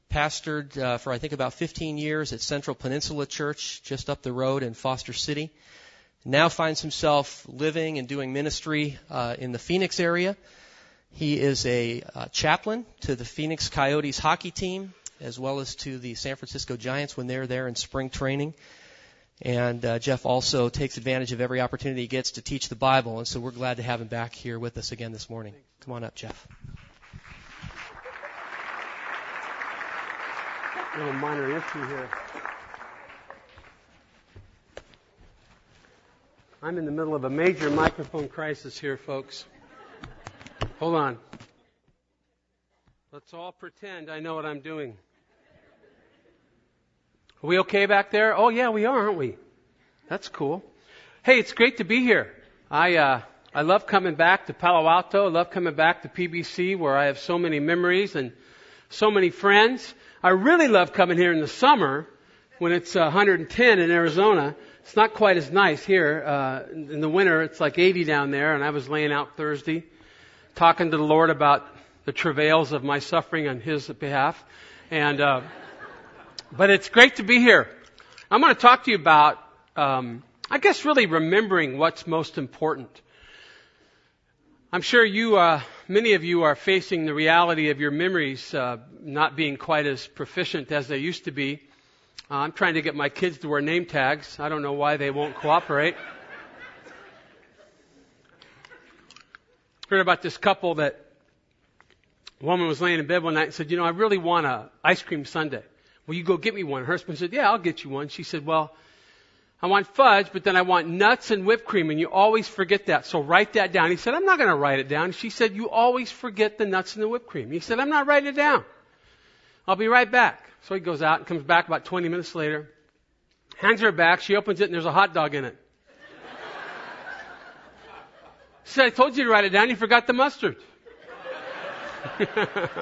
pastored for I think about 15 years at Central Peninsula Church just up the road in Foster City. Now finds himself living and doing ministry in the Phoenix area. He is a chaplain to the Phoenix Coyotes hockey team, as well as to the San Francisco Giants when they're there in spring training. And Jeff also takes advantage of every opportunity he gets to teach the Bible, and so we're glad to have him back here with us again this morning. Come on up, Jeff. A little minor issue here. I'm in the middle of a major microphone crisis here, folks. Hold on. Let's all pretend I know what I'm doing. Are we okay back there? Oh, yeah, we are, aren't we? That's cool. Hey, it's great to be here. I love coming back to Palo Alto. I love coming back to PBC, where I have so many memories and so many friends. I really love coming here in the summer when it's 110 in Arizona. It's not quite as nice here. In the winter, it's like 80 down there, and I was laying out Thursday talking to the Lord about the travails of my suffering on His behalf. And but it's great to be here. I'm going to talk to you about, I guess, really remembering what's most important. I'm sure many of you are facing the reality of your memories not being quite as proficient as they used to be. I'm trying to get my kids to wear name tags. I don't know why they won't cooperate. Heard about this couple that a woman was laying in bed one night and said, I really want an ice cream sundae. Will you go get me one? Her husband said, yeah, I'll get you one. She said, well, I want fudge, but then I want nuts and whipped cream, and you always forget that. So write that down. He said, I'm not going to write it down. She said, you always forget the nuts and the whipped cream. He said, I'm not writing it down. I'll be right back. So he goes out and comes back about 20 minutes later, hands her back. She opens it, and there's a hot dog in it. She said, I told you to write it down. You forgot the mustard. It's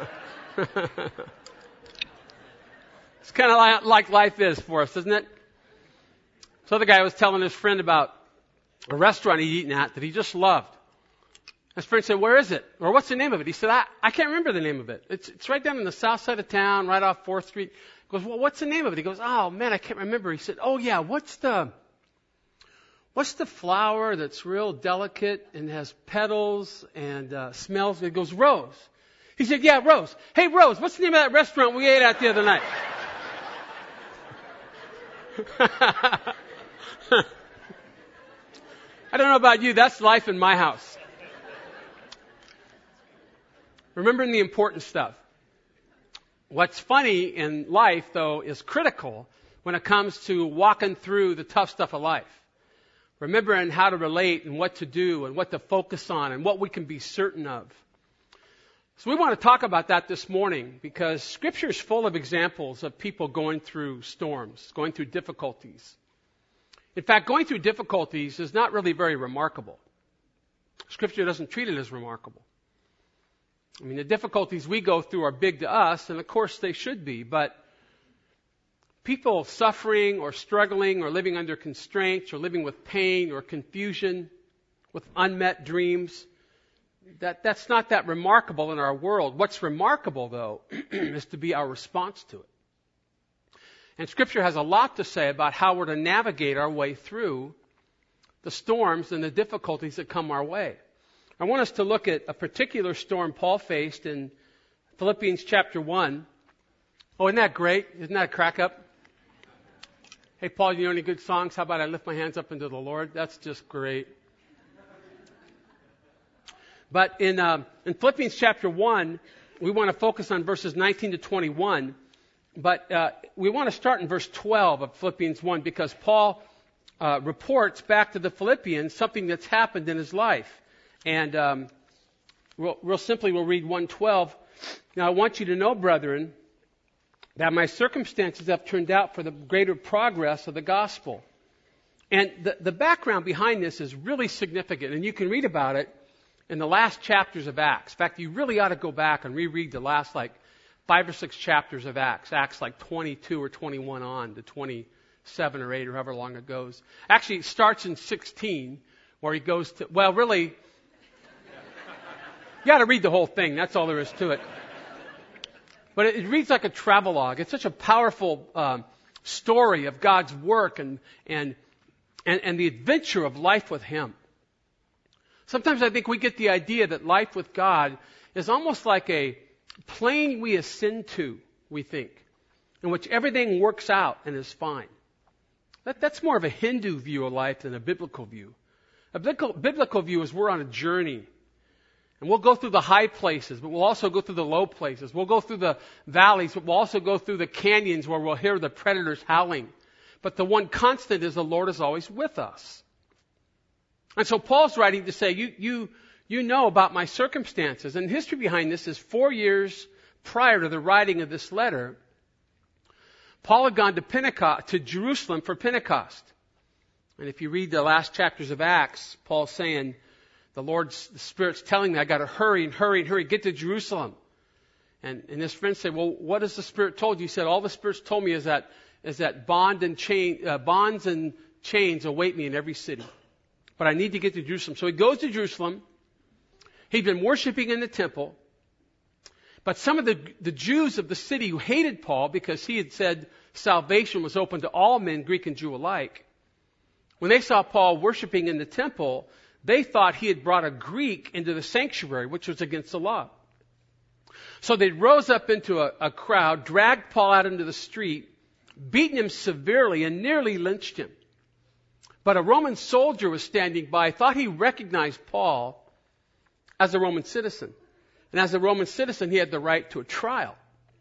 kind of like life is for us, isn't it? So the guy was telling his friend about a restaurant he'd eaten at that he just loved. His friend said, where is it? Or what's the name of it? He said, I can't remember the name of it. It's right down in the south side of town, right off 4th Street. He goes, well, what's the name of it? He goes, oh, man, I can't remember. He said, oh, yeah, what's the flower that's real delicate and has petals and smells? It goes, rose. He said, yeah, Rose. Hey, Rose, what's the name of that restaurant we ate at the other night? I don't know about you, that's life in my house. Remembering the important stuff. What's funny in life, though, is critical when it comes to walking through the tough stuff of life. Remembering how to relate and what to do and what to focus on and what we can be certain of. So we want to talk about that this morning because Scripture is full of examples of people going through storms, going through difficulties. In fact, going through difficulties is not really very remarkable. Scripture doesn't treat it as remarkable. I mean, the difficulties we go through are big to us, and of course they should be, but people suffering or struggling or living under constraints or living with pain or confusion, with unmet dreams, that's not that remarkable in our world. What's remarkable, though, is to be our response to it. And Scripture has a lot to say about how we're to navigate our way through the storms and the difficulties that come our way. I want us to look at a particular storm Paul faced in Philippians chapter 1. Oh, isn't that great? Isn't that a crack up? Hey, Paul, you know any good songs? How about I lift my hands up into the Lord? That's just great. But in Philippians chapter 1, we want to focus on verses 19 to 21. But we want to start in verse 12 of Philippians 1 because Paul reports back to the Philippians something that's happened in his life. And real simply, we'll read 1:12. Now, I want you to know, brethren, that my circumstances have turned out for the greater progress of the gospel. And the background behind this is really significant, and you can read about it in the last chapters of Acts. In fact, you really ought to go back and reread the last 5 or 6 chapters of Acts. Acts 22 or 21 on to 27 or 8 or however long it goes. Actually, it starts in 16 where he goes to, well, really, you got to read the whole thing. That's all there is to it. But it reads like a travelogue. It's such a powerful story of God's work and the adventure of life with Him. Sometimes I think we get the idea that life with God is almost like a plane we ascend to, we think, in which everything works out and is fine. That's more of a Hindu view of life than a biblical view. A biblical view is we're on a journey. And we'll go through the high places, but we'll also go through the low places. We'll go through the valleys, but we'll also go through the canyons where we'll hear the predators howling. But the one constant is the Lord is always with us. And so Paul's writing to say, you know about my circumstances. And the history behind this is 4 years prior to the writing of this letter, Paul had gone to Jerusalem for Pentecost. And if you read the last chapters of Acts, Paul's saying, the Spirit's telling me I got to hurry, get to Jerusalem. And his friends say, well, what has the Spirit told you? He said, all the Spirit's told me is that bonds and chains await me in every city. But I need to get to Jerusalem. So he goes to Jerusalem. He'd been worshiping in the temple. But some of the Jews of the city who hated Paul because he had said salvation was open to all men, Greek and Jew alike, when they saw Paul worshiping in the temple, they thought he had brought a Greek into the sanctuary, which was against the law. So they rose up into a crowd, dragged Paul out into the street, beaten him severely, and nearly lynched him. But a Roman soldier was standing by, thought he recognized Paul as a Roman citizen. And as a Roman citizen, he had the right to a trial.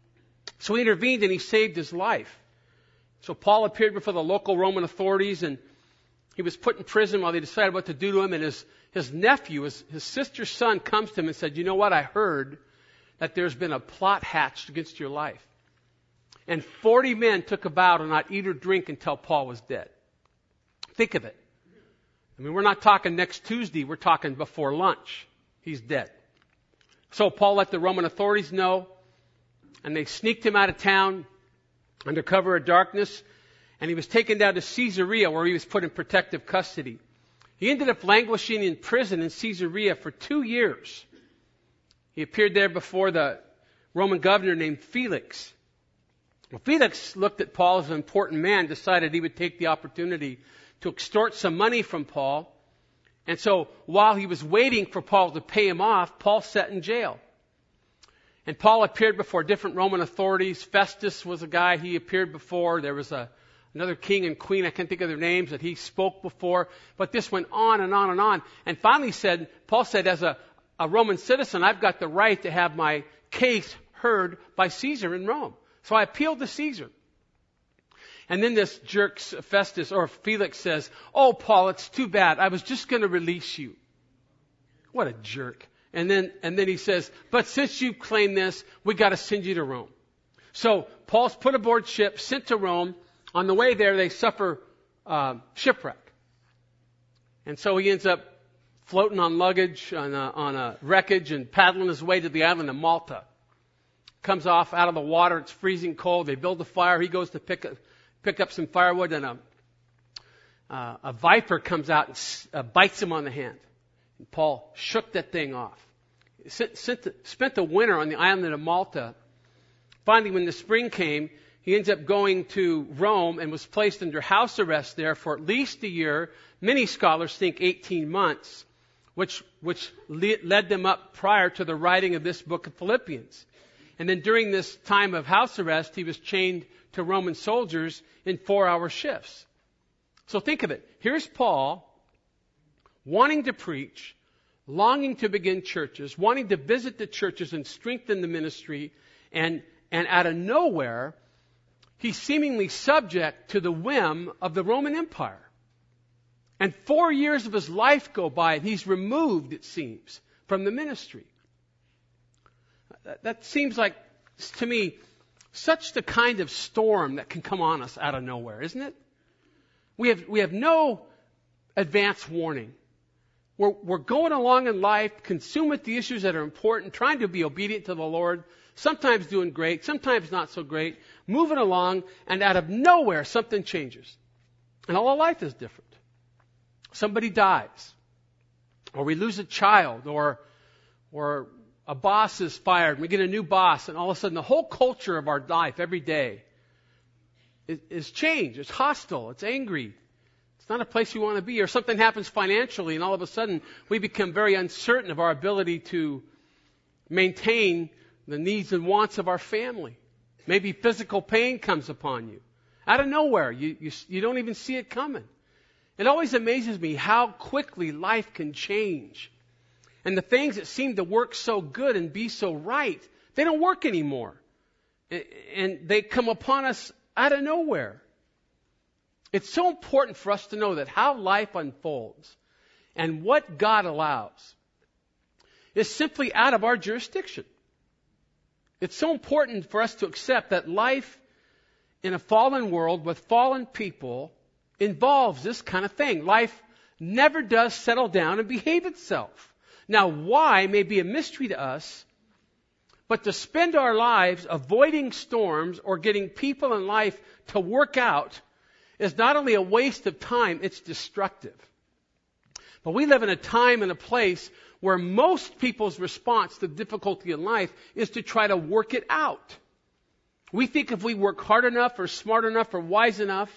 So he intervened and he saved his life. So Paul appeared before the local Roman authorities, and he was put in prison while they decided what to do to him. And his nephew, his sister's son, comes to him and said, you know what, I heard that there's been a plot hatched against your life. And 40 men took a vow to not eat or drink until Paul was dead. Think of it. I mean, we're not talking next Tuesday. We're talking before lunch. He's dead. So Paul let the Roman authorities know, and they sneaked him out of town under cover of darkness, and he was taken down to Caesarea where he was put in protective custody. He ended up languishing in prison in Caesarea for 2 years. He appeared there before the Roman governor named Felix. Well, Felix looked at Paul as an important man, decided he would take the opportunity to extort some money from Paul. And so while he was waiting for Paul to pay him off, Paul sat in jail. And Paul appeared before different Roman authorities. Festus was a guy he appeared before. There was another king and queen, I can't think of their names, that he spoke before. But this went on and on and on. And finally Paul said, as a Roman citizen, I've got the right to have my case heard by Caesar in Rome. So I appealed to Caesar. And then this jerk Festus or Felix says, oh, Paul, it's too bad. I was just going to release you. What a jerk. And then he says, but since you claim this, we got to send you to Rome. So Paul's put aboard ship, sent to Rome. On the way there, they suffer shipwreck. And so he ends up floating on luggage, on a wreckage, and paddling his way to the island of Malta. Comes off out of the water. It's freezing cold. They build a fire. He goes to pick up some firewood, and a viper comes out and bites him on the hand. And Paul shook that thing off. Spent the winter on the island of Malta. Finally, when the spring came, he ends up going to Rome and was placed under house arrest there for at least a year. Many scholars think 18 months, which led them up prior to the writing of this book of Philippians. And then during this time of house arrest, he was chained to Roman soldiers in 4-hour shifts. So think of it. Here's Paul wanting to preach, longing to begin churches, wanting to visit the churches and strengthen the ministry, and out of nowhere, he's seemingly subject to the whim of the Roman Empire. And 4 years of his life go by, and he's removed, it seems, from the ministry. That seems like, to me, such the kind of storm that can come on us out of nowhere, isn't it? We have no advance warning. We're going along in life, consumed with the issues that are important, trying to be obedient to the Lord, sometimes doing great, sometimes not so great, moving along, and out of nowhere something changes. And all of life is different. Somebody dies, or we lose a child, or a boss is fired, we get a new boss, and all of a sudden the whole culture of our life every day is changed. It's hostile. It's angry. It's not a place we want to be. Or something happens financially, and all of a sudden we become very uncertain of our ability to maintain the needs and wants of our family. Maybe physical pain comes upon you. Out of nowhere. You don't even see it coming. It always amazes me how quickly life can change. And the things that seem to work so good and be so right, they don't work anymore. And they come upon us out of nowhere. It's so important for us to know that how life unfolds and what God allows is simply out of our jurisdiction. It's so important for us to accept that life in a fallen world with fallen people involves this kind of thing. Life never does settle down and behave itself. Now, why may be a mystery to us, but to spend our lives avoiding storms or getting people in life to work out is not only a waste of time, it's destructive. But we live in a time and a place where most people's response to difficulty in life is to try to work it out. We think if we work hard enough or smart enough or wise enough,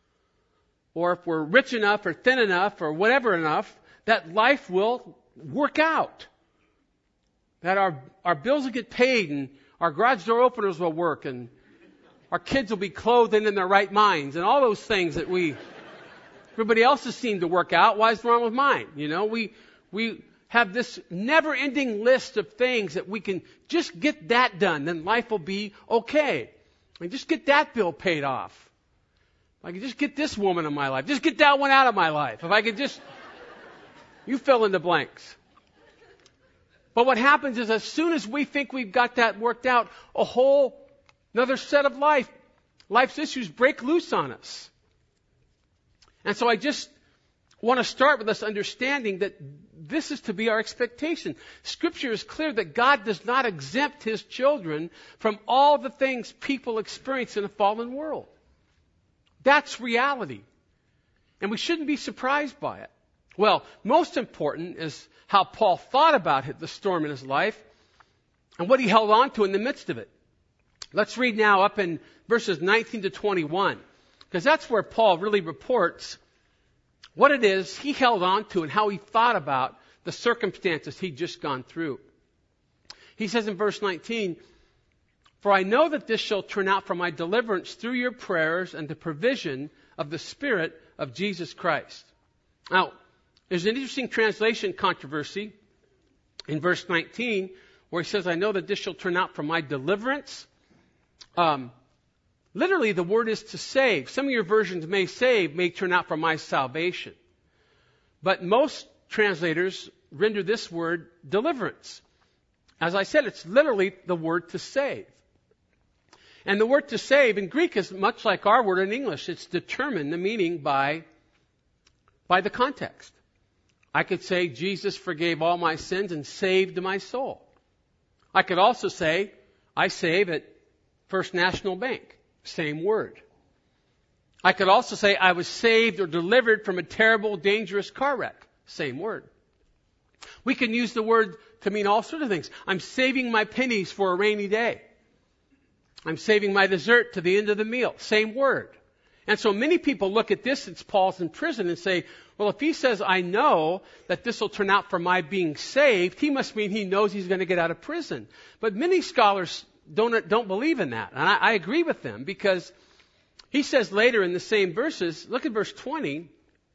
or if we're rich enough or thin enough or whatever enough, that life will work out. That our bills will get paid and our garage door openers will work and our kids will be clothed and in their right minds and all those things that everybody else has seemed to work out. Why is it wrong with mine? You know, we have this never-ending list of things that we can just get that done, then life will be okay. And just get that bill paid off. If I could just get this woman in my life, just get that one out of my life. If I could just, you fill in the blanks. But what happens is as soon as we think we've got that worked out, another set of life's issues break loose on us. And so I just want to start with this understanding that this is to be our expectation. Scripture is clear that God does not exempt His children from all the things people experience in a fallen world. That's reality. And we shouldn't be surprised by it. Well, most important is how Paul thought about the storm in his life and what he held on to in the midst of it. Let's read now up in verses 19 to 21, because that's where Paul really reports what it is he held on to and how he thought about the circumstances he'd just gone through. He says in verse 19, "For I know that this shall turn out for my deliverance through your prayers and the provision of the Spirit of Jesus Christ." Now, there's an interesting translation controversy in verse 19 where he says, "I know that this shall turn out for my deliverance." Literally, the word is to save. Some of your versions may turn out for my salvation. But most translators render this word deliverance. As I said, it's literally the word to save. And the word to save in Greek is much like our word in English. It's determined the meaning by the context. I could say Jesus forgave all my sins and saved my soul. I could also say I save at First National Bank. Same word. I could also say I was saved or delivered from a terrible, dangerous car wreck. Same word. We can use the word to mean all sorts of things. I'm saving my pennies for a rainy day. I'm saving my dessert to the end of the meal. Same word. And so many people look at this, it's Paul's in prison, and say, well, if he says, I know that this will turn out for my being saved, he must mean he knows he's going to get out of prison. But many scholars don't believe in that. And I agree with them, because he says later in the same verses, look at verse 20,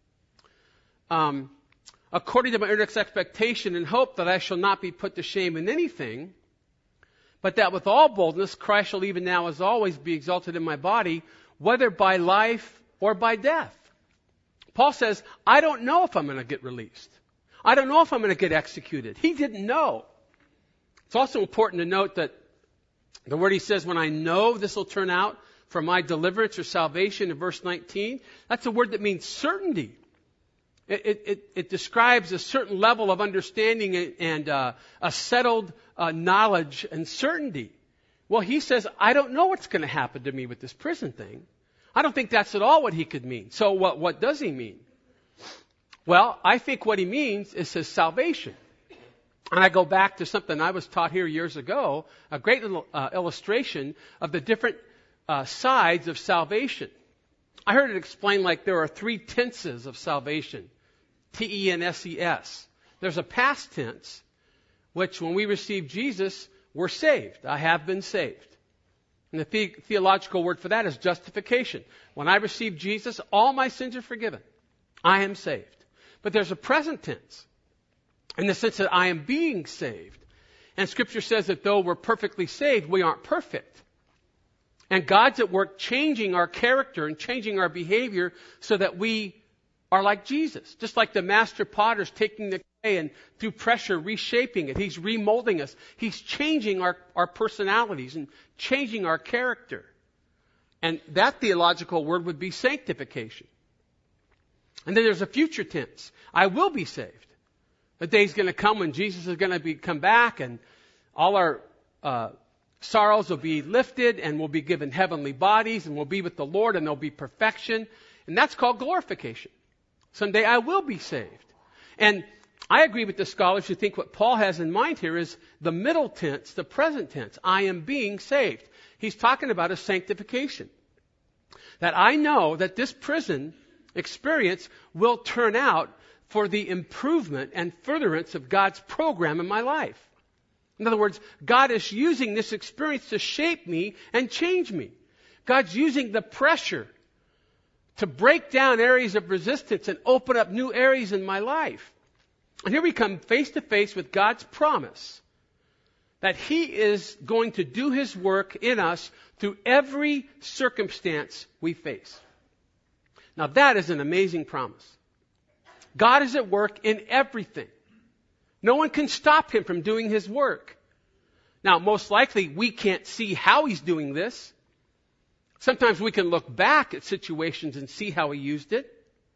according to my earnest expectation and hope that I shall not be put to shame in anything, but that with all boldness Christ shall even now as always be exalted in my body, whether by life or by death. Paul says, I don't know if I'm going to get released. I don't know if I'm going to get executed. He didn't know. It's also important to note that the word he says, when I know this will turn out for my deliverance or salvation in verse 19, that's a word that means certainty. It describes a certain level of understanding and a settled knowledge and certainty. Well, he says, I don't know what's going to happen to me with this prison thing. I don't think that's at all what he could mean. So what does he mean? Well, I think what he means is his salvation. And I go back to something I was taught here years ago, a great little illustration of the different sides of salvation. I heard it explained like there are 3 tenses of salvation. T-E-N-S-E-S. There's a past tense, which when we receive Jesus, we're saved. I have been saved. And the theological word for that is justification. When I receive Jesus, all my sins are forgiven. I am saved. But there's a present tense, in the sense that I am being saved. And Scripture says that though we're perfectly saved, we aren't perfect. And God's at work changing our character and changing our behavior so that we are like Jesus. Just like the master potter's taking the clay and through pressure reshaping it. He's remolding us. He's changing our personalities and changing our character. And that theological word would be sanctification. And then there's a future tense. I will be saved. The day's going to come when Jesus is going to come back and all our sorrows will be lifted and we'll be given heavenly bodies and we'll be with the Lord and there'll be perfection. And that's called glorification. Someday I will be saved. And I agree with the scholars who think what Paul has in mind here is the middle tense, the present tense. I am being saved. He's talking about a sanctification. That I know that this prison experience will turn out for the improvement and furtherance of God's program in my life. In other words, God is using this experience to shape me and change me. God's using the pressure to break down areas of resistance and open up new areas in my life. And here we come face to face with God's promise that He is going to do His work in us through every circumstance we face. Now that is an amazing promise. God is at work in everything. No one can stop Him from doing His work. Now, most likely, we can't see how He's doing this. Sometimes we can look back at situations and see how He used it.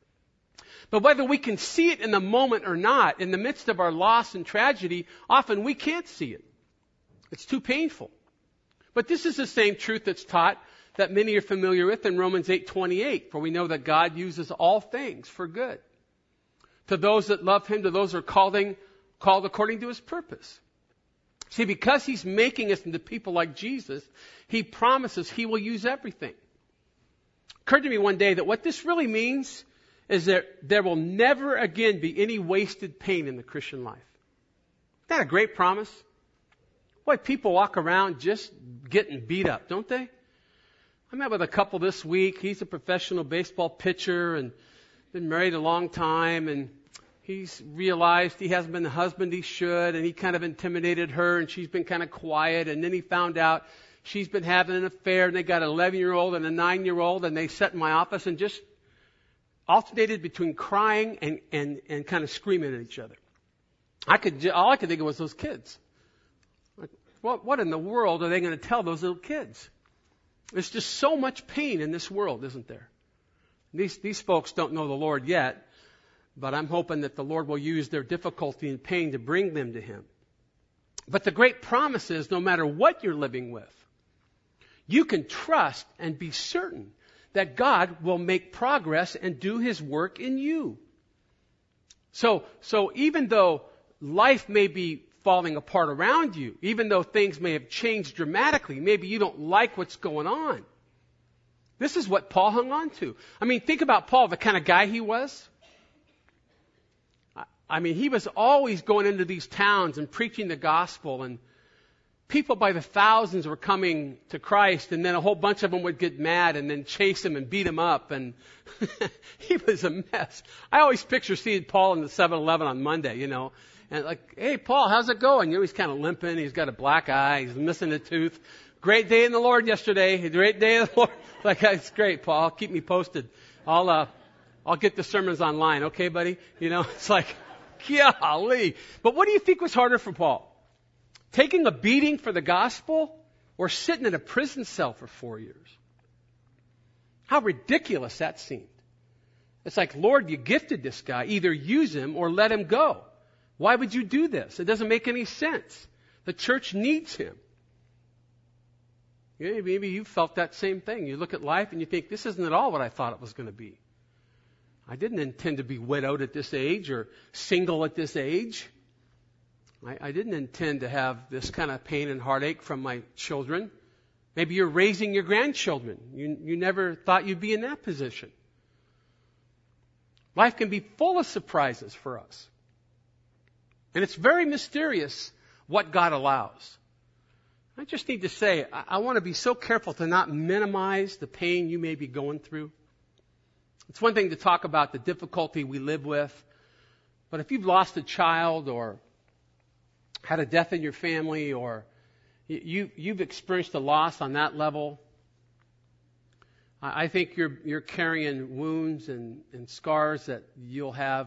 But whether we can see it in the moment or not, in the midst of our loss and tragedy, often we can't see it. It's too painful. But this is the same truth that's taught that many are familiar with in Romans 8:28, for we know that God uses all things for good to those that love Him, to those who are called according to His purpose. See, because He's making us into people like Jesus, He promises He will use everything. It occurred to me one day that what this really means is that there will never again be any wasted pain in the Christian life. Isn't that a great promise? Boy, people walk around just getting beat up, don't they? I met with a couple this week. He's a professional baseball pitcher and been married a long time, and he's realized he hasn't been the husband he should, and he kind of intimidated her, and she's been kind of quiet, and then he found out she's been having an affair, and they got an 11-year-old and a 9-year-old, and they sat in my office and just alternated between crying and kind of screaming at each other. All I could think of was those kids. Like, what in the world are they going to tell those little kids? There's just so much pain in this world, isn't there? These folks don't know the Lord yet, but I'm hoping that the Lord will use their difficulty and pain to bring them to Him. But the great promise is, no matter what you're living with, you can trust and be certain that God will make progress and do His work in you. So even though life may be falling apart around you, even though things may have changed dramatically, maybe you don't like what's going on, this is what Paul hung on to. I mean, think about Paul, the kind of guy he was. I mean, he was always going into these towns and preaching the gospel, and people by the thousands were coming to Christ, and then a whole bunch of them would get mad and then chase him and beat him up, and he was a mess. I always picture seeing Paul in the 7-Eleven on Monday, and like, hey, Paul, how's it going? He's kind of limping. He's got a black eye. He's missing a tooth. Great day in the Lord yesterday. Great day in the Lord. Like, it's great, Paul. Keep me posted. I'll get the sermons online. Okay, buddy? It's like, golly. But what do you think was harder for Paul? Taking a beating for the gospel or sitting in a prison cell for 4 years? How ridiculous that seemed. It's like, Lord, you gifted this guy. Either use him or let him go. Why would you do this? It doesn't make any sense. The church needs him. Maybe you felt that same thing. You look at life and you think, this isn't at all what I thought it was going to be. I didn't intend to be widowed at this age or single at this age. I didn't intend to have this kind of pain and heartache from my children. Maybe you're raising your grandchildren. You never thought you'd be in that position. Life can be full of surprises for us. And it's very mysterious what God allows. I just need to say, I want to be so careful to not minimize the pain you may be going through. It's one thing to talk about the difficulty we live with, but if you've lost a child or had a death in your family or you've experienced a loss on that level, I think you're carrying wounds and scars that you'll have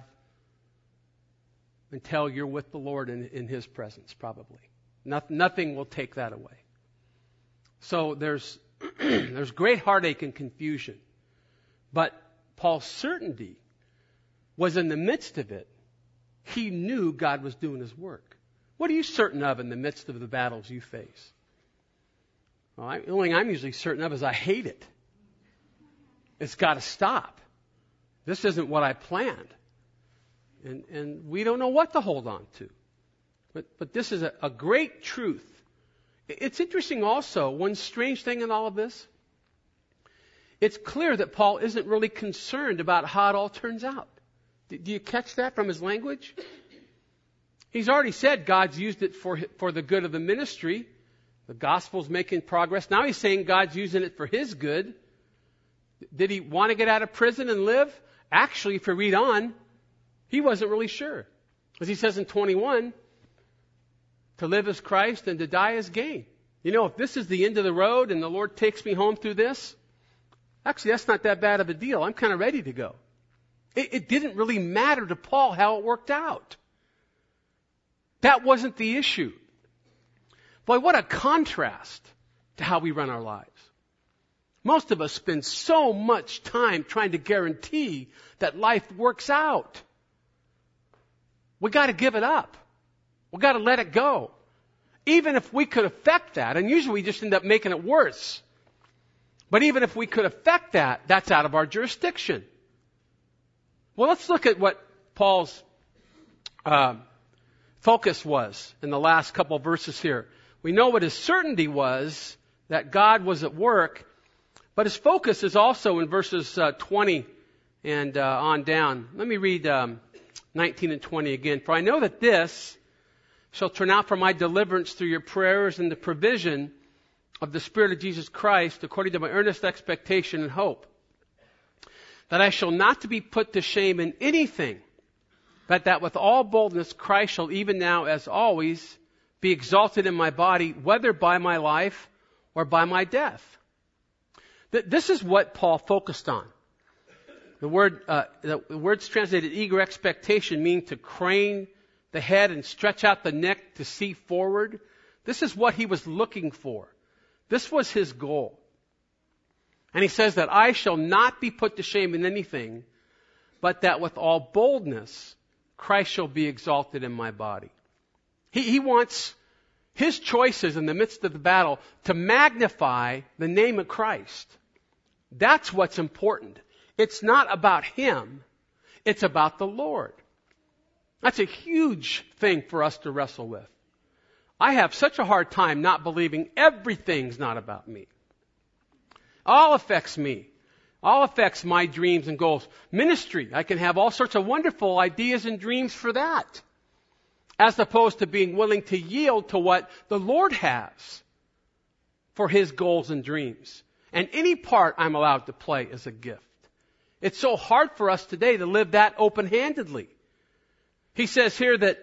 until you're with the Lord in His presence, probably. Nothing will take that away. So there's great heartache and confusion. But Paul's certainty was in the midst of it. He knew God was doing His work. What are you certain of in the midst of the battles you face? Well, the only thing I'm usually certain of is I hate it. It's got to stop. This isn't what I planned. And we don't know what to hold on to. But this is a great truth. It's interesting also, one strange thing in all of this, it's clear that Paul isn't really concerned about how it all turns out. Do you catch that from his language? He's already said God's used it for the good of the ministry. The gospel's making progress. Now he's saying God's using it for His good. Did he want to get out of prison and live? Actually, if you read on, he wasn't really sure. As he says in 21, to live is Christ and to die is gain. You know, if this is the end of the road and the Lord takes me home through this, actually that's not that bad of a deal. I'm kind of ready to go. It didn't really matter to Paul how it worked out. That wasn't the issue. Boy, what a contrast to how we run our lives. Most of us spend so much time trying to guarantee that life works out. We got to give it up. We got to let it go. Even if we could affect that, and usually we just end up making it worse. But even if we could affect that, that's out of our jurisdiction. Well, let's look at what Paul's focus was in the last couple of verses here. We know what his certainty was, that God was at work, but his focus is also in verses 20 and on down. Let me read 19 and 20 again. For I know that this shall turn out for my deliverance through your prayers and the provision of the Spirit of Jesus Christ, according to my earnest expectation and hope, that I shall not to be put to shame in anything, but that with all boldness Christ shall even now, as always, be exalted in my body, whether by my life or by my death. This is what Paul focused on. The words translated eager expectation mean to crane the head and stretch out the neck to see forward. This is what he was looking for. This was his goal. And he says that I shall not be put to shame in anything, but that with all boldness Christ shall be exalted in my body. He wants his choices in the midst of the battle to magnify the name of Christ. That's what's important. It's not about him. It's about the Lord. That's a huge thing for us to wrestle with. I have such a hard time not believing everything's not about me. All affects me. All affects my dreams and goals. Ministry, I can have all sorts of wonderful ideas and dreams for that, as opposed to being willing to yield to what the Lord has for His goals and dreams. And any part I'm allowed to play is a gift. It's so hard for us today to live that open-handedly. He says here that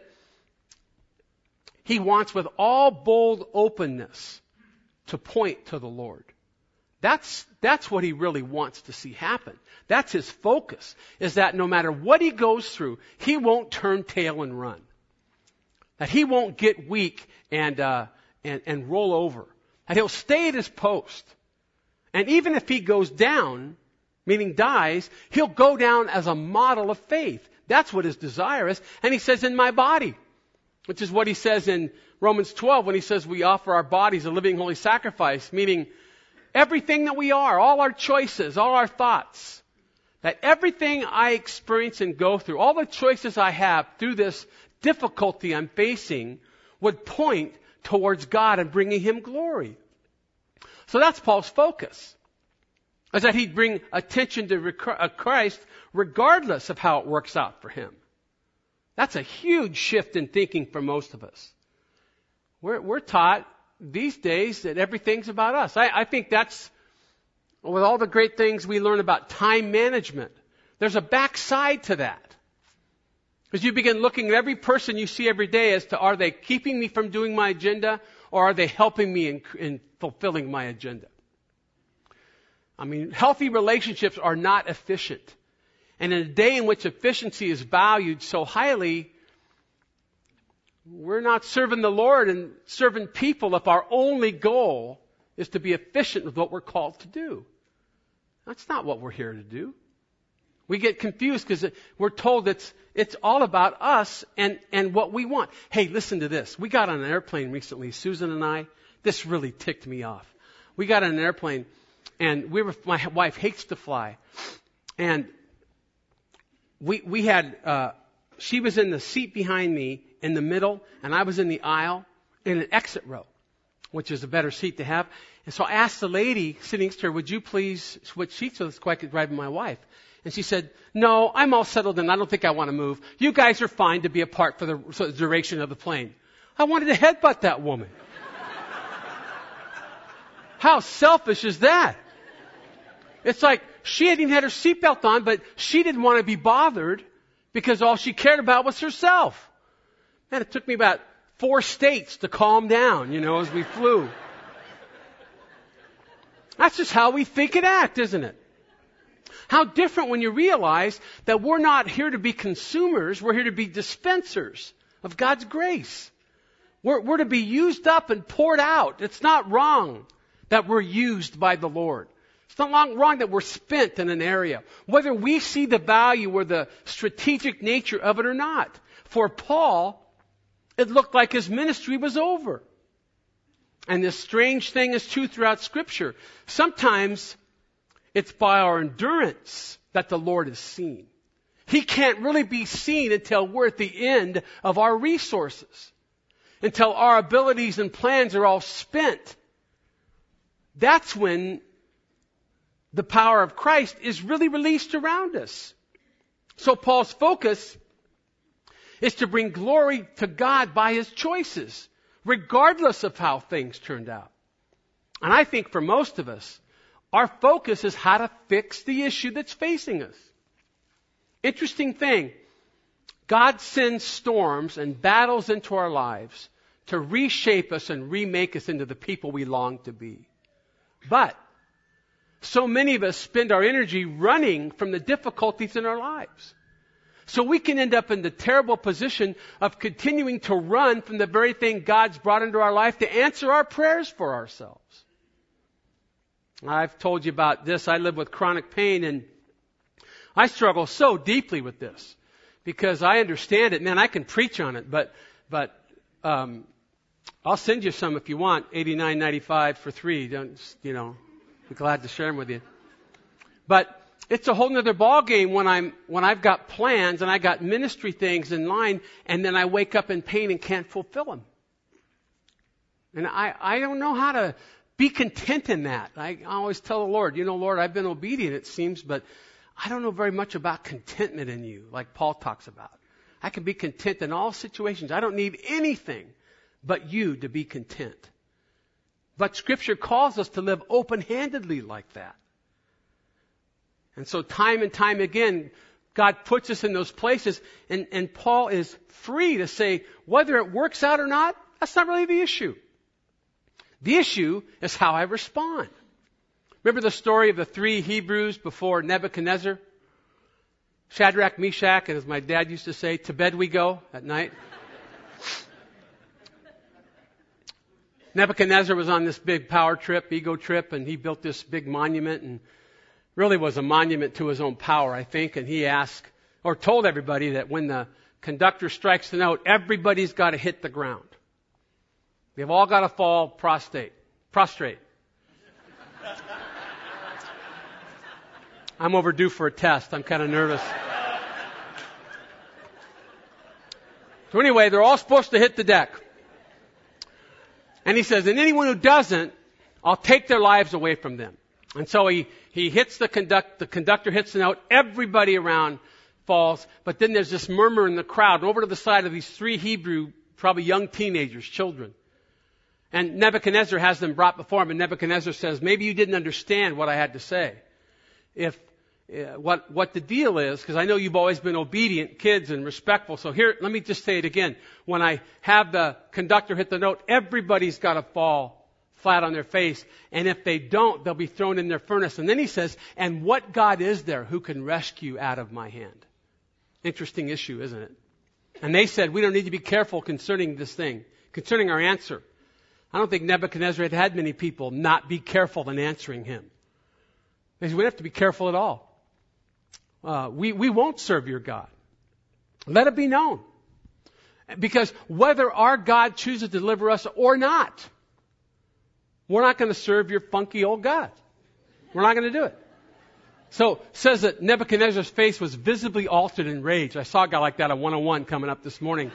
he wants with all bold openness to point to the Lord. That's what he really wants to see happen. That's his focus, is that no matter what he goes through, he won't turn tail and run. That he won't get weak and roll over. That he'll stay at his post. And even if he goes down, meaning dies, he'll go down as a model of faith. That's what his desire is. And he says, in my body, which is what he says in Romans 12 when he says we offer our bodies a living holy sacrifice, meaning everything that we are, all our choices, all our thoughts, that everything I experience and go through, all the choices I have through this difficulty I'm facing would point towards God and bringing Him glory. So that's Paul's focus, is that he'd bring attention to Christ regardless of how it works out for him. That's a huge shift in thinking for most of us. We're taught these days that everything's about us. I think that's, with all the great things we learn about time management, there's a backside to that. As you begin looking at every person you see every day as to, are they keeping me from doing my agenda, or are they helping me in fulfilling my agenda? I mean, healthy relationships are not efficient. And in a day in which efficiency is valued so highly, we're not serving the Lord and serving people if our only goal is to be efficient with what we're called to do. That's not what we're here to do. We get confused because we're told it's all about us and what we want. Hey, listen to this. We got on an airplane recently, Susan and I. This really ticked me off. We got on an airplane, and my wife hates to fly. And we had, she was in the seat behind me in the middle, and I was in the aisle in an exit row, which is a better seat to have. And so I asked the lady sitting next to her, would you please switch seats so I could drive with my wife? And she said, no, I'm all settled in. I don't think I want to move. You guys are fine to be apart for the duration of the plane. I wanted to headbutt that woman. How selfish is that? It's like she hadn't even had her seatbelt on, but she didn't want to be bothered because all she cared about was herself. Man, it took me about 4 states to calm down, as we flew. That's just how we think and act, isn't it? How different when you realize that we're not here to be consumers, we're here to be dispensers of God's grace. We're to be used up and poured out. It's not wrong that we're used by the Lord. It's not wrong that we're spent in an area, whether we see the value or the strategic nature of it or not. For Paul, it looked like his ministry was over. And this strange thing is true throughout Scripture. Sometimes it's by our endurance that the Lord is seen. He can't really be seen until we're at the end of our resources, until our abilities and plans are all spent. That's when the power of Christ is really released around us. So Paul's focus is to bring glory to God by his choices, regardless of how things turned out. And I think for most of us, our focus is how to fix the issue that's facing us. Interesting thing, God sends storms and battles into our lives to reshape us and remake us into the people we long to be. But so many of us spend our energy running from the difficulties in our lives. So we can end up in the terrible position of continuing to run from the very thing God's brought into our life to answer our prayers for ourselves. I've told you about this. I live with chronic pain, and I struggle so deeply with this because I understand it. Man, I can preach on it, but I'll send you some if you want. $89.95 for 3. Be glad to share them with you. But it's a whole nother ballgame when I've got plans and I got ministry things in line, and then I wake up in pain and can't fulfill them. And I don't know how to be content in that. I always tell the Lord, Lord, I've been obedient, it seems, but I don't know very much about contentment in you, like Paul talks about. I can be content in all situations. I don't need anything but you to be content. But Scripture calls us to live open-handedly like that. And so time and time again, God puts us in those places, and Paul is free to say, whether it works out or not, that's not really the issue. The issue is how I respond. Remember the story of the 3 Hebrews before Nebuchadnezzar? Shadrach, Meshach, and as my dad used to say, to bed we go at night. Nebuchadnezzar was on this big power trip, ego trip, and he built this big monument, and really was a monument to his own power, I think. And he asked, or told everybody that when the conductor strikes the note, everybody's got to hit the ground. They've all got to fall prostrate. I'm overdue for a test. I'm kind of nervous. So anyway, they're all supposed to hit the deck. And he says, and anyone who doesn't, I'll take their lives away from them. And so he hits the conductor hits the note, everybody around falls, but then there's this murmur in the crowd, and over to the side of these 3 Hebrew, probably young teenagers, children. And Nebuchadnezzar has them brought before him, and Nebuchadnezzar says, maybe you didn't understand what I had to say. What the deal is, because I know you've always been obedient kids and respectful, so here, let me just say it again. When I have the conductor hit the note, everybody's got to fall flat on their face, and if they don't, they'll be thrown in their furnace. And then he says, and what God is there who can rescue out of my hand? Interesting issue, isn't it? And they said, we don't need to be careful concerning this thing, concerning our answer. I don't think Nebuchadnezzar had many people not be careful in answering him. They said, we don't have to be careful at all. We won't serve your God. Let it be known. Because whether our God chooses to deliver us or not, we're not going to serve your funky old God. We're not going to do it. So it says that Nebuchadnezzar's face was visibly altered in rage. I saw a guy like that at 101 coming up this morning.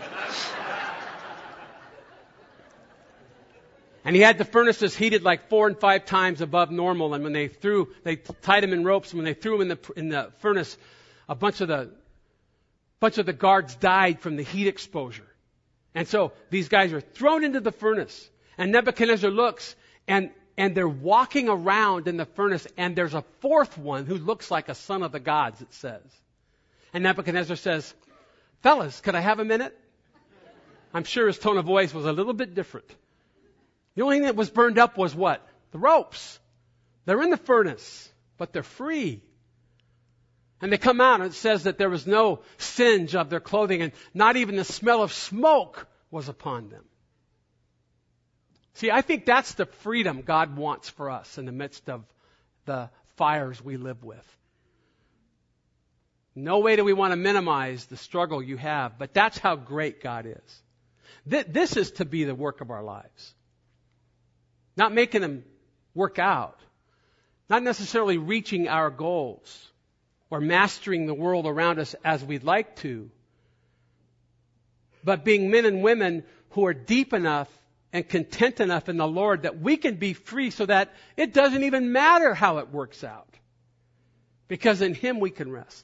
And he had the furnaces heated like 4 and 5 times above normal. And when they tied him in ropes. And when they threw him in the furnace, a bunch of the guards died from the heat exposure. And so these guys are thrown into the furnace. And Nebuchadnezzar looks, and they're walking around in the furnace, and there's a 4th one who looks like a son of the gods, it says. And Nebuchadnezzar says, fellas, could I have a minute? I'm sure his tone of voice was a little bit different. The only thing that was burned up was what? The ropes. They're in the furnace, but they're free. And they come out, and it says that there was no singe of their clothing, and not even the smell of smoke was upon them. See, I think that's the freedom God wants for us in the midst of the fires we live with. No way do we want to minimize the struggle you have, but that's how great God is. This is to be the work of our lives. Not making them work out. Not necessarily reaching our goals or mastering the world around us as we'd like to. But being men and women who are deep enough and content enough in the Lord that we can be free so that it doesn't even matter how it works out. Because in Him we can rest.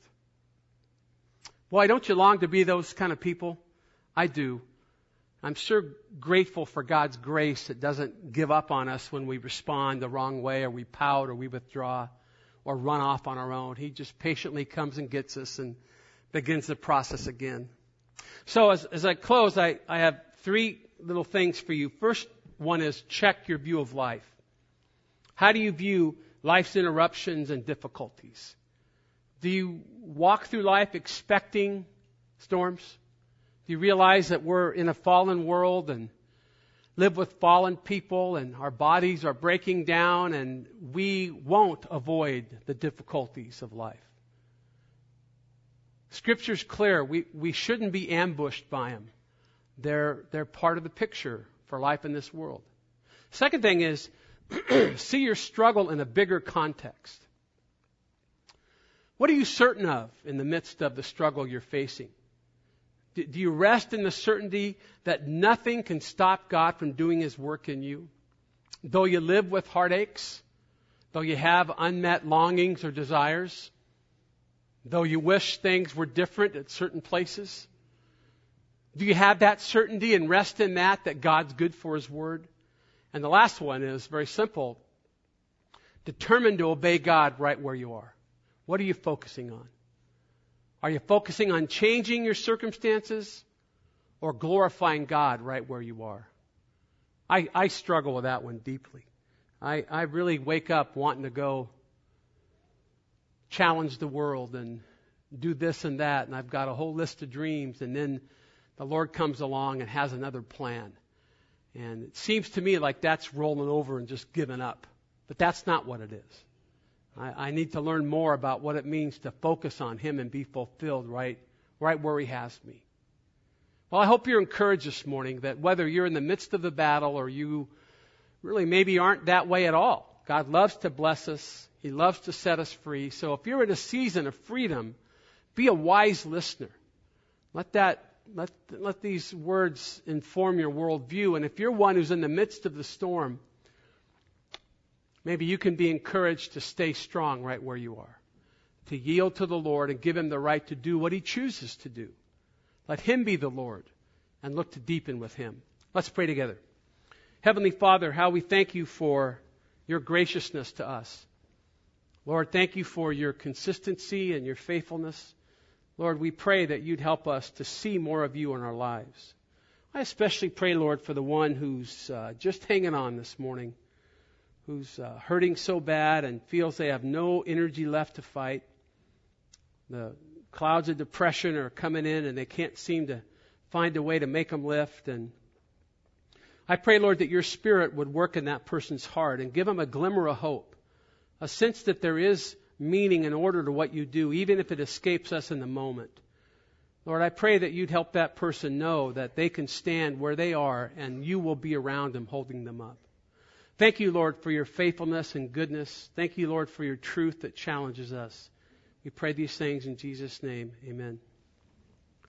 Boy, don't you long to be those kind of people? I do. I'm sure grateful for God's grace that doesn't give up on us when we respond the wrong way, or we pout, or we withdraw, or run off on our own. He just patiently comes and gets us and begins the process again. So as I close, I have 3 little things for you. First one is check your view of life. How do you view life's interruptions and difficulties? Do you walk through life expecting storms? Do you realize that we're in a fallen world and live with fallen people, and our bodies are breaking down, and we won't avoid the difficulties of life? Scripture's clear. We shouldn't be ambushed by them. They're part of the picture for life in this world. Second thing is, see your struggle in a bigger context. What are you certain of in the midst of the struggle you're facing? Do you rest in the certainty that nothing can stop God from doing His work in you? Though you live with heartaches, though you have unmet longings or desires, though you wish things were different at certain places, do you have that certainty and rest in that God's good for His Word? And the last one is very simple. Determined to obey God right where you are. What are you focusing on? Are you focusing on changing your circumstances or glorifying God right where you are? I struggle with that one deeply. I really wake up wanting to go challenge the world and do this and that, and I've got a whole list of dreams, and then the Lord comes along and has another plan. And it seems to me like that's rolling over and just giving up. But that's not what it is. I need to learn more about what it means to focus on Him and be fulfilled right where He has me. Well, I hope you're encouraged this morning that whether you're in the midst of the battle or you really maybe aren't that way at all, God loves to bless us. He loves to set us free. So if you're in a season of freedom, be a wise listener. Let that Let these words inform your worldview. And if you're one who's in the midst of the storm, maybe you can be encouraged to stay strong right where you are, to yield to the Lord and give Him the right to do what He chooses to do. Let Him be the Lord and look to deepen with Him. Let's pray together. Heavenly Father, how we thank You for Your graciousness to us. Lord, thank You for Your consistency and Your faithfulness. Lord, we pray that You'd help us to see more of You in our lives. I especially pray, Lord, for the one who's just hanging on this morning, who's hurting so bad and feels they have no energy left to fight. The clouds of depression are coming in and they can't seem to find a way to make them lift. And I pray, Lord, that Your Spirit would work in that person's heart and give them a glimmer of hope, a sense that there is meaning and order to what You do, even if it escapes us in the moment. Lord, I pray that You'd help that person know that they can stand where they are and You will be around them, holding them up. Thank You, Lord, for Your faithfulness and goodness. Thank You, Lord, for Your truth that challenges us. We pray these things in Jesus' name. Amen.